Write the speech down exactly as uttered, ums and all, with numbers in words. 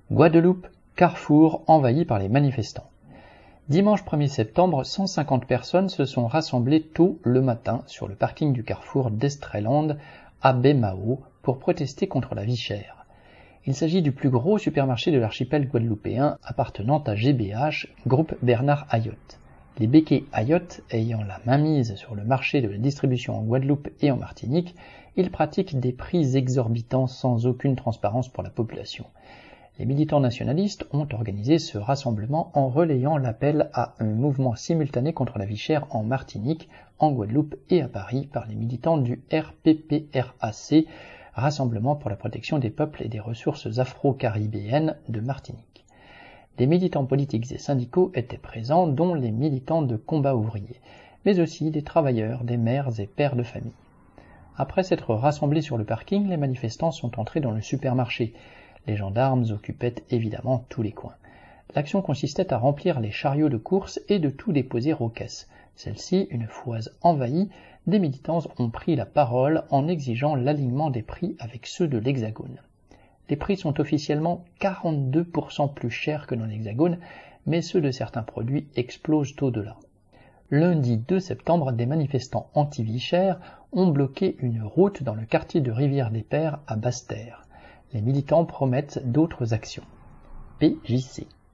Guadeloupe, Carrefour envahi par les manifestants. Dimanche premier septembre, cent cinquante personnes se sont rassemblées tôt le matin sur le parking du Carrefour d'Estreland à Baie-Mahault pour protester contre la vie chère. Il s'agit du plus gros supermarché de l'archipel guadeloupéen appartenant à G B H, groupe Bernard Ayotte. Les béquets Ayotte ayant la mainmise sur le marché de la distribution en Guadeloupe et en Martinique, ils pratiquent des prix exorbitants sans aucune transparence pour la population. Les militants nationalistes ont organisé ce rassemblement en relayant l'appel à un mouvement simultané contre la vie chère en Martinique, en Guadeloupe et à Paris par les militants du R P P R A C, Rassemblement pour la protection des peuples et des ressources afro-caribéennes de Martinique. Des militants politiques et syndicaux étaient présents, dont les militants de combat ouvrier, mais aussi des travailleurs, des mères et pères de famille. Après s'être rassemblés sur le parking, les manifestants sont entrés dans le supermarché. Les gendarmes occupaient évidemment tous les coins. L'action consistait à remplir les chariots de course et de tout déposer aux caisses. Celles-ci, une fois envahies, des militants ont pris la parole en exigeant l'alignement des prix avec ceux de l'Hexagone. Les prix sont officiellement quarante-deux pour cent plus chers que dans l'Hexagone, mais ceux de certains produits explosent au-delà. Lundi deux septembre, des manifestants anti-vie chère ont bloqué une route dans le quartier de Rivière-des-Pères à Basse-Terre. Les militants promettent d'autres actions. P J C